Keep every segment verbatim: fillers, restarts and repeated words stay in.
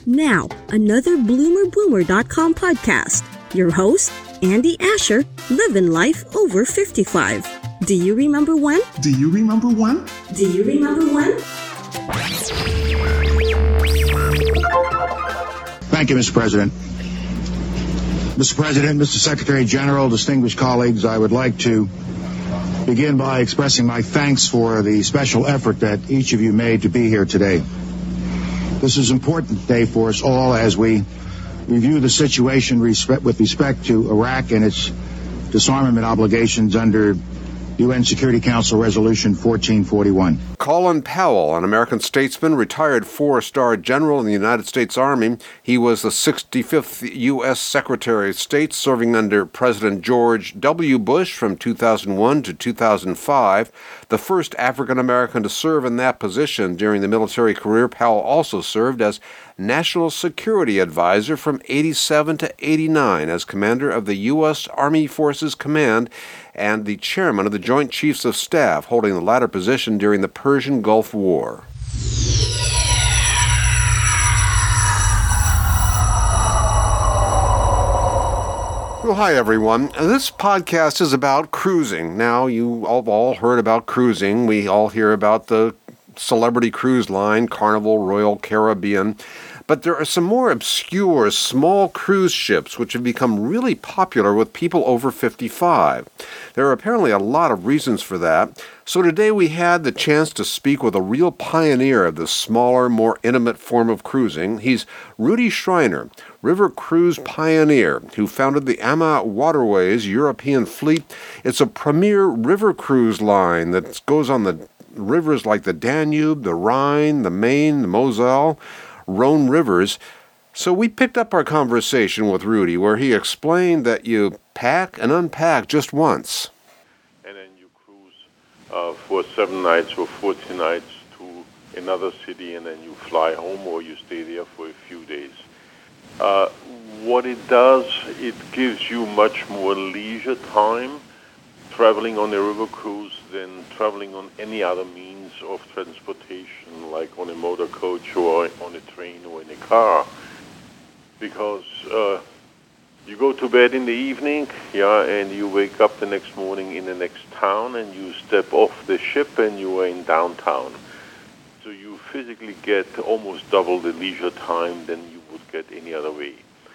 Now, another bloomer boomer dot com podcast. Your host, Andy Asher, living life over fifty-five. Do you remember when? Do you remember when? Do you remember when? Thank you, Mister President. Mister President, Mister Secretary General, distinguished colleagues, I would like to begin by expressing my thanks for the special effort that each of you made to be here today. This is an important day for us all as we review the situation respect, with respect to Iraq and its disarmament obligations under U N Security Council Resolution fourteen forty-one. Colin Powell, an American statesman, retired four-star general in the United States Army. He was the sixty-fifth U S Secretary of State, serving under President George W. Bush from two thousand one to two thousand five. The first African-American to serve in that position during the military career, Powell also served as National Security Advisor from eighty-seven to eighty-nine as commander of the U S Army Forces Command and the chairman of the Joint Chiefs of Staff, holding the latter position during the Persian Gulf War. Well, hi, everyone. This podcast is about cruising. Now, you all have all heard about cruising. We all hear about the celebrity cruise line, Carnival, Royal Caribbean. But there are some more obscure, small cruise ships which have become really popular with people over fifty-five. There are apparently a lot of reasons for that. So today we had the chance to speak with a real pioneer of this smaller, more intimate form of cruising. He's Rudy Schreiner, river cruise pioneer, who founded the Amma Waterways European fleet. It's a premier river cruise line that goes on the rivers like the Danube, the Rhine, the Main, the Moselle, Rhone rivers. So we picked up our conversation with Rudy, where he explained that you pack and unpack just once. And then you cruise uh, for seven nights or fourteen nights to another city, and then you fly home or you stay there for a few days. Uh, what it does, it gives you much more leisure time traveling on a river cruise than traveling on any other means of transportation, like on a motor coach or on a train or in a car. Because uh, you go to bed in the evening, yeah, and you wake up the next morning in the next town, and you step off the ship and you are in downtown. So you physically get almost double the leisure time than you would get any other way.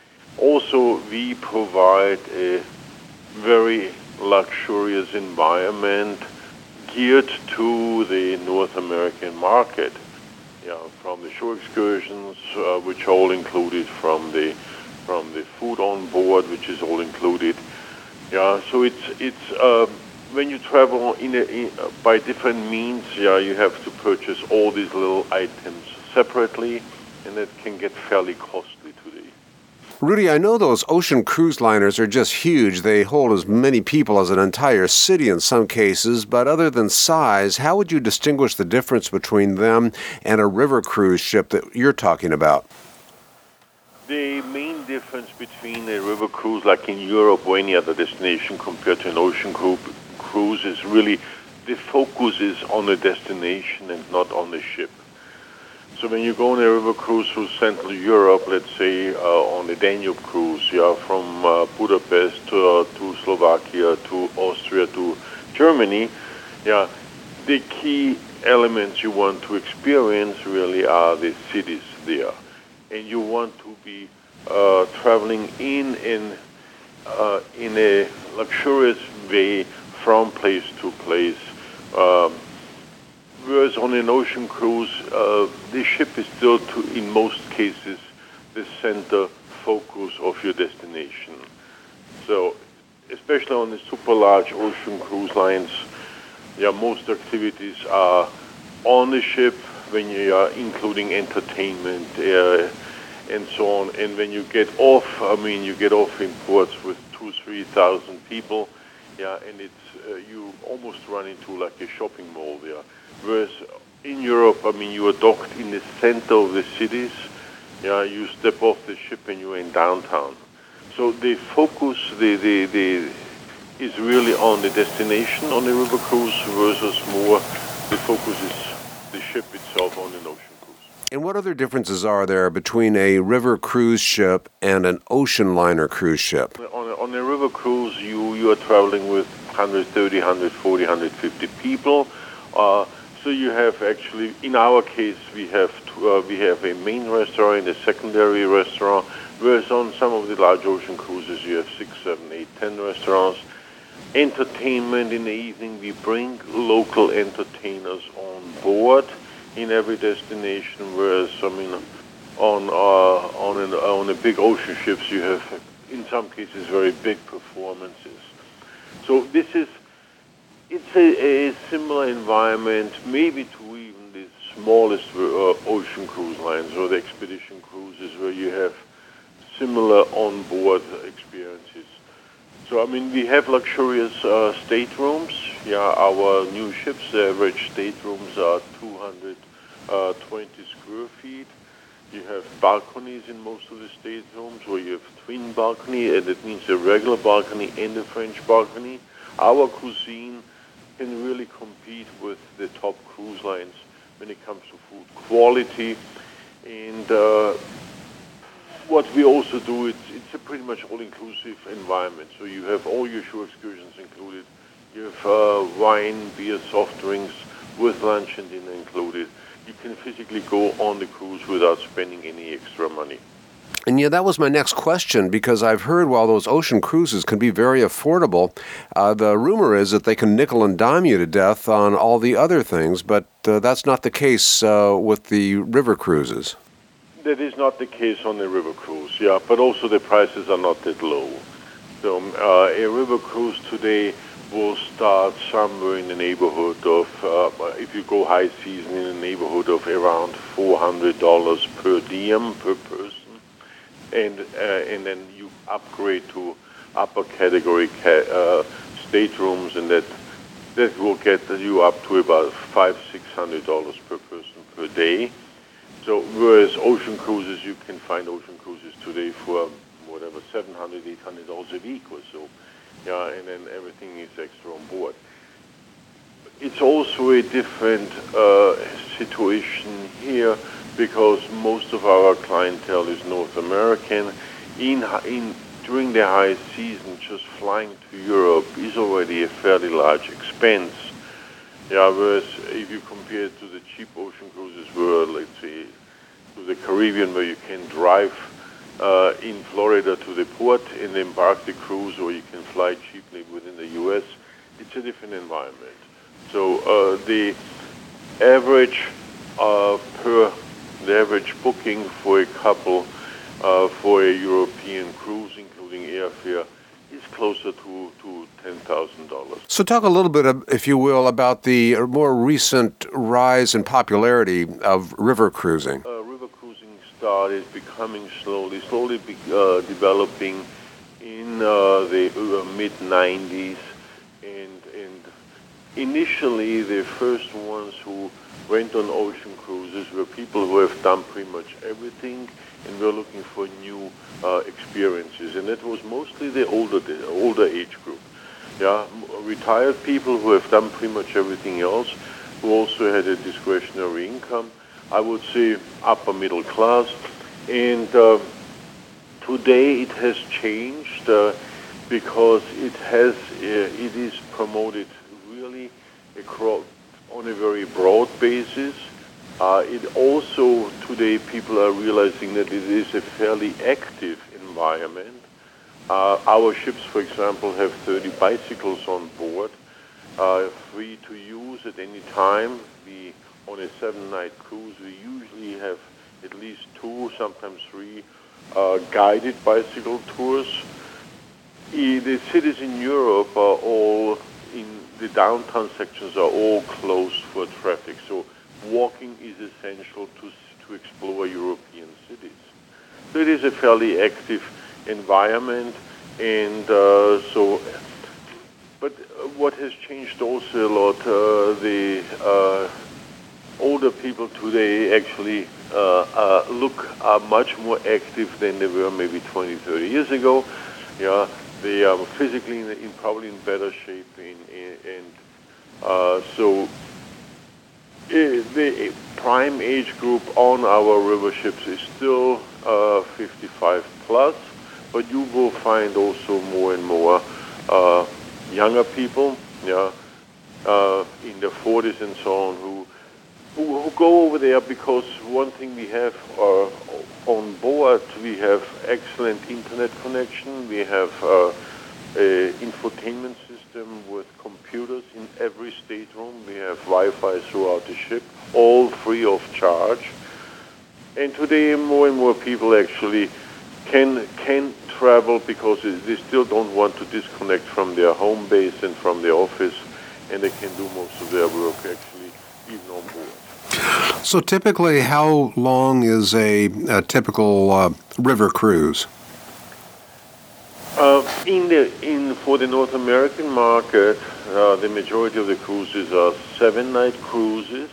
Also, we provide a very luxurious environment geared to the North American market. Yeah, from the shore excursions, uh, which are all included, from the from the food on board, which is all included. Yeah, so it's it's uh, when you travel in, a, in uh, by different means. Yeah, you have to purchase all these little items separately, and it can get fairly costly today. Rudy, I know those ocean cruise liners are just huge. They hold as many people as an entire city in some cases, but other than size, how would you distinguish the difference between them and a river cruise ship that you're talking about? The main difference between a river cruise like in Europe or any other destination compared to an ocean cru- cruise is really the focus is on the destination and not on the ship. So when you go on a river cruise through Central Europe, let's say uh, on the Danube cruise, yeah, from uh, Budapest to, uh, to Slovakia to Austria to Germany, yeah, the key elements you want to experience really are the cities there, and you want to be uh, traveling in in uh, in a luxurious way from place to place. Um, Whereas on an ocean cruise, uh, the ship is still, to, in most cases, the center focus of your destination. So, especially on the super large ocean cruise lines, yeah, most activities are on the ship when you are including entertainment uh, and so on. And when you get off, I mean, you get off in ports with two, three thousand people, yeah, and it's uh, you almost run into like a shopping mall there. Whereas in Europe, I mean, you are docked in the center of the cities. Yeah, you step off the ship and you're in downtown. So the focus, the the the is really on the destination on the river cruise versus more the focus is the ship itself on an ocean cruise. And what other differences are there between a river cruise ship and an ocean liner cruise ship? On a, on a river cruise, you, you are traveling with one hundred thirty, one hundred forty, one hundred fifty people. Uh, so you have actually, in our case, we have to, uh, we have a main restaurant and a secondary restaurant, whereas on some of the large ocean cruises, you have six, seven, eight, ten restaurants. Entertainment in the evening, we bring local entertainers on board in every destination, whereas I mean, on uh, on an, on the big ocean ships, you have in some cases very big performances. So this is it's a, a similar environment, maybe to even the smallest uh, ocean cruise lines or the expedition cruises, where you have similar on-board experiences. So I mean, we have luxurious uh, staterooms. Yeah, our new ships, the average staterooms are two hundred twenty square feet. You have balconies in most of the staterooms, where you have twin balcony, and that means a regular balcony and a French balcony. Our cuisine can really compete with the top cruise lines when it comes to food quality. And uh, what we also do, it's, it's a pretty much all-inclusive environment. So you have all your shore excursions included. You have uh, wine, beer, soft drinks with lunch and dinner included. You can physically go on the cruise without spending any extra money. And yeah, that was my next question, because I've heard while those ocean cruises can be very affordable, uh, the rumor is that they can nickel and dime you to death on all the other things, but uh, that's not the case uh, with the river cruises. That is not the case on the river cruise, yeah, but also the prices are not that low. So uh, a river cruise today will start somewhere in the neighborhood of, uh, if you go high season, in the neighborhood of around four hundred dollars per diem per person, and uh, and then you upgrade to upper category ca- uh, staterooms, and that that will get you up to about five, six hundred dollars per person per day. So whereas ocean cruises, you can find ocean cruises today for whatever seven hundred, eight hundred dollars a week or so. Yeah, and then everything is extra on board. It's also a different uh, situation here, because most of our clientele is North American. In, in during the high season, just flying to Europe is already a fairly large expense. Yeah, whereas if you compare it to the cheap ocean cruises, where let's say to the Caribbean, where you can drive Uh, in Florida to the port and embark the cruise, or you can fly cheaply within the U S, it's a different environment. So uh, the average uh, per the average booking for a couple uh, for a European cruise, including airfare, is closer to, to ten thousand dollars. So talk a little bit, if you will, about the more recent rise in popularity of river cruising. Uh, is becoming slowly, slowly be, uh, developing in uh, the uh, mid nineties, and and initially the first ones who went on ocean cruises were people who have done pretty much everything and were looking for new uh, experiences, and that was mostly the older the older age group. Yeah, retired people who have done pretty much everything else, who also had a discretionary income. I would say upper middle class, and uh, today it has changed uh, because it has uh, it is promoted really across on a very broad basis. Uh, it also today people are realizing that it is a fairly active environment. Uh, our ships, for example, have thirty bicycles on board, uh, free to use at any time. We On a seven-night cruise, we usually have at least two, sometimes three, uh, guided bicycle tours. E- the cities in Europe are all, in the downtown sections are all closed for traffic, so walking is essential to to explore European cities. So it is a fairly active environment, and uh, so. But what has changed also a lot, uh, the uh, older people today actually uh, uh, look are much more active than they were maybe twenty, thirty years ago. Yeah, they are physically in, in probably in better shape, in, in, and uh, so the prime age group on our river ships is still uh, fifty-five plus, but you will find also more and more uh, younger people, yeah, uh, in their forties and so on, who, who who go over there because one thing we have uh, on board, we have excellent internet connection, we have uh, a infotainment system with computers in every stateroom, we have Wi-Fi throughout the ship, all free of charge. And today more and more people actually can can travel because they still don't want to disconnect from their home base and from their office, and they can do most of their work actually even on board. So typically, how long is a, a typical uh, river cruise? Uh, in the in for the North American market, uh, the majority of the cruises are seven-night cruises,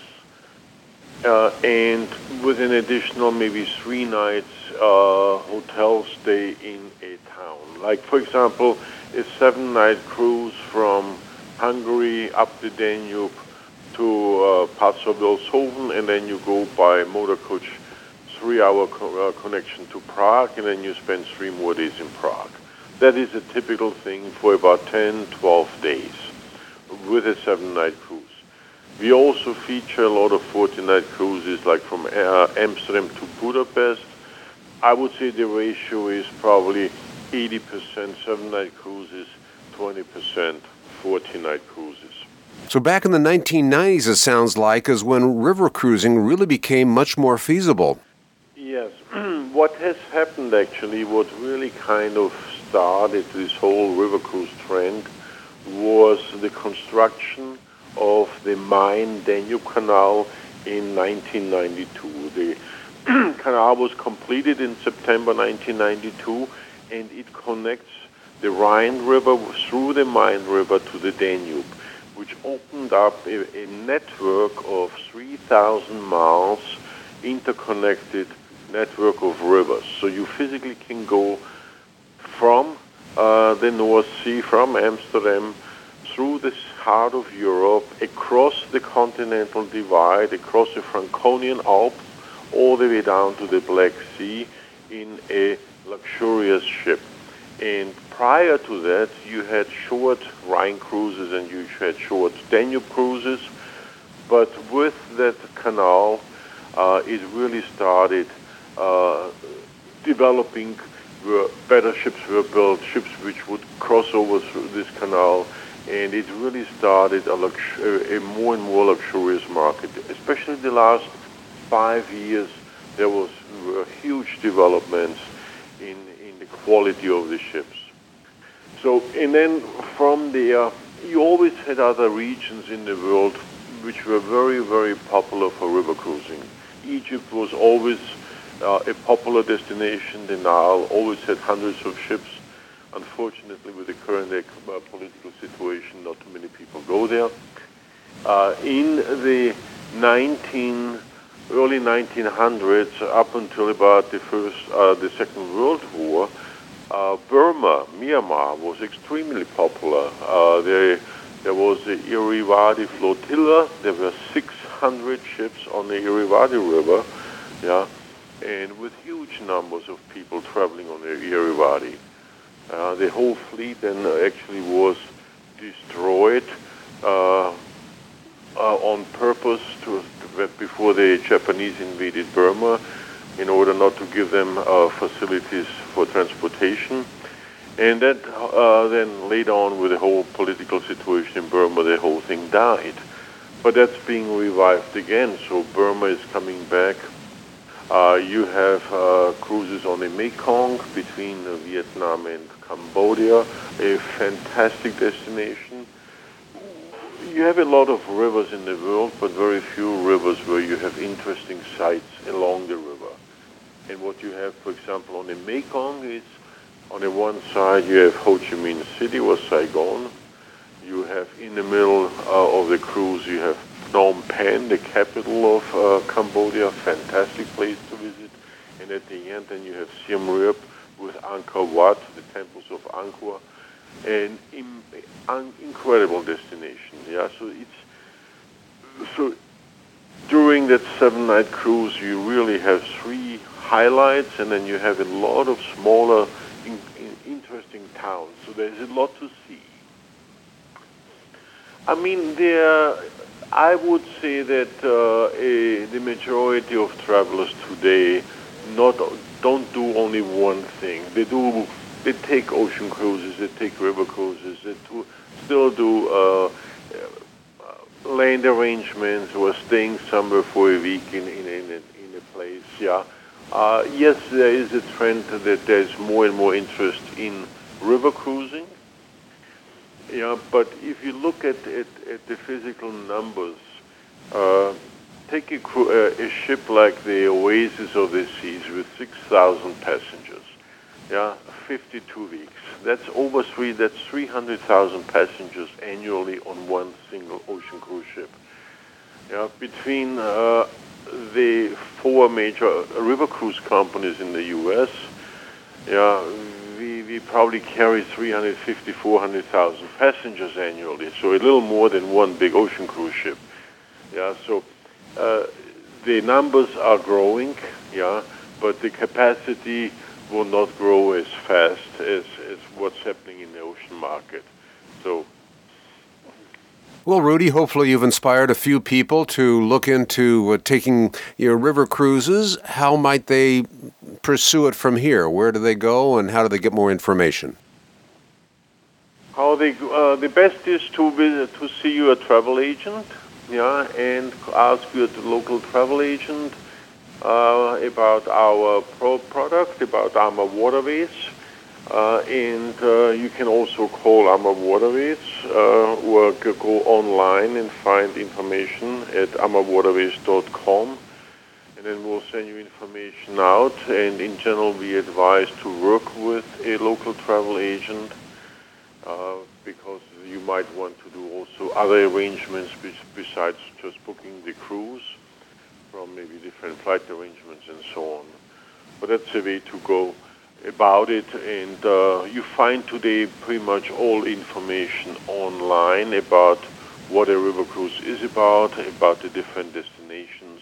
uh, and with an additional maybe three nights uh, hotel stay in a town. Like for example, a seven-night cruise from Hungary up the Danube to uh, Passau-Wilshofen, and then you go by motor coach, three-hour co- uh, connection to Prague, and then you spend three more days in Prague. That is a typical thing for about ten, twelve days with a seven-night cruise. We also feature a lot of fourteen-night cruises, like from uh, Amsterdam to Budapest. I would say the ratio is probably eighty percent seven-night cruises, twenty percent fourteen-night cruises. So back in the nineteen nineties, it sounds like, is when river cruising really became much more feasible. Yes. What has happened actually, what really kind of started this whole river cruise trend was the construction of the Main-Danube Canal in nineteen ninety-two. The canal was completed in September nineteen ninety-two, and it connects the Rhine River through the Main River to the Danube, which opened up a, a network of three thousand miles interconnected network of rivers. So you physically can go from uh, the North Sea, from Amsterdam, through the heart of Europe, across the continental divide, across the Franconian Alps, all the way down to the Black Sea in a luxurious ship. And prior to that, you had short Rhine cruises and you had short Danube cruises. But with that canal, uh, it really started uh, developing. Were better ships were built, ships which would cross over through this canal, and it really started a, lux- a more and more luxurious market. Especially the last five years, there was were huge developments in, in the quality of the ships. So, and then from there, you always had other regions in the world which were very, very popular for river cruising. Egypt was always Uh, a popular destination. The Nile always had hundreds of ships. Unfortunately, with the current uh, political situation, not too many people go there. Uh, in the nineteen, early nineteen hundreds, up until about the first, uh, the Second World War, uh, Burma, Myanmar, was extremely popular. Uh, there, there was the Irrawaddy flotilla. There were six hundred ships on the Irrawaddy River. Yeah. And with huge numbers of people traveling on the Irrawaddy. Uh, the whole fleet then actually was destroyed uh, uh, on purpose to, to, before the Japanese invaded Burma, in order not to give them uh, facilities for transportation. And that uh, then later on, with the whole political situation in Burma, the whole thing died. But that's being revived again, so Burma is coming back. Uh, you have uh, cruises on the Mekong between uh, Vietnam and Cambodia, a fantastic destination. You have a lot of rivers in the world, but very few rivers where you have interesting sites along the river. And what you have, for example, on the Mekong is, on the one side you have Ho Chi Minh City or Saigon. You have in the middle uh, of the cruise, you have Phnom Penh, the capital of uh, Cambodia, fantastic place to visit. And at the end, then you have Siem Reap with Angkor Wat, the temples of Angkor, an in, un, incredible destination. Yeah, so it's so during that seven-night cruise, you really have three highlights, and then you have a lot of smaller, in, in interesting towns. So there's a lot to see. I mean, there, I would say that uh, a, the majority of travelers today not don't do only one thing. They do. They take ocean cruises. They take river cruises. They do, still do uh, uh, land arrangements or staying somewhere for a week in in, in, a, in a place. Yeah. Uh, yes, there is a trend that there's more and more interest in river cruising. Yeah, but if you look at, at, at the physical numbers, uh, take a, cru- uh, a ship like the Oasis of the Seas with six thousand passengers, yeah, fifty-two weeks. That's over three, that's three hundred thousand passengers annually on one single ocean cruise ship. Yeah, between uh, the four major river cruise companies in the U S, yeah, We, we probably carry three hundred fifty, four hundred thousand passengers annually, so a little more than one big ocean cruise ship. Yeah, so uh, the numbers are growing, yeah, but the capacity will not grow as fast as, as what's happening in the ocean market. So. Well, Rudy, hopefully you've inspired a few people to look into uh, taking your river cruises. How might they pursue it from here? Where do they go, and how do they get more information? How they uh, the best is to visit, to see your travel agent, yeah, and ask your local travel agent uh, about our pro product, about AMA Waterways. Uh, and uh, you can also call AMA Waterways uh, or go online and find information at ama waterways dot com, and then we'll send you information out. And in general, we advise to work with a local travel agent uh, because you might want to do also other arrangements besides just booking the cruise, from maybe different flight arrangements and so on. But that's the way to go about it, and uh, you find today pretty much all information online about what a river cruise is about, about the different destinations,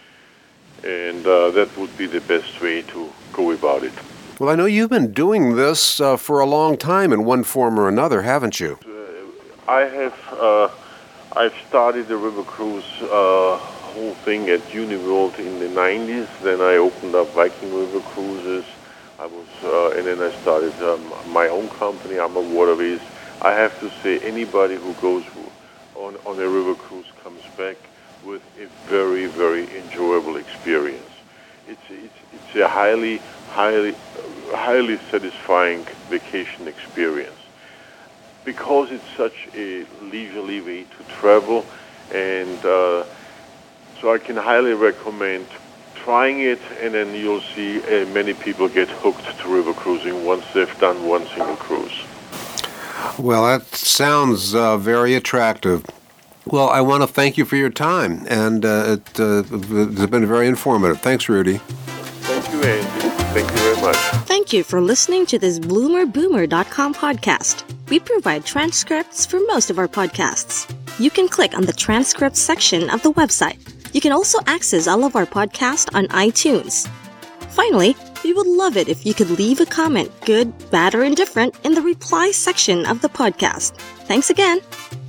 and uh, that would be the best way to go about it. Well, I know you've been doing this uh, for a long time in one form or another, haven't you? Uh, I have. Uh, I've started the river cruise uh, whole thing at UniWorld in the nineties. Then I opened up Viking River Cruises. I was, uh, and then I started um, my own company, AMA Waterways. I have to say, anybody who goes on, on a river cruise comes back with a very, very enjoyable experience. It's, it's, it's a highly, highly, highly satisfying vacation experience because it's such a leisurely way to travel, and uh, so I can highly recommend trying it, and then you'll see uh, many people get hooked to river cruising once they've done one single cruise. Well, that sounds uh, very attractive. Well, I want to thank you for your time, and uh, it, uh, it's been very informative. Thanks, Rudy. Thank you, Andy. Thank you very much. Thank you for listening to this bloomer boomer dot com podcast. We provide transcripts for most of our podcasts. You can click on the transcripts section of the website. You can also access all of our podcasts on iTunes. Finally, we would love it if you could leave a comment, good, bad, or indifferent, in the reply section of the podcast. Thanks again.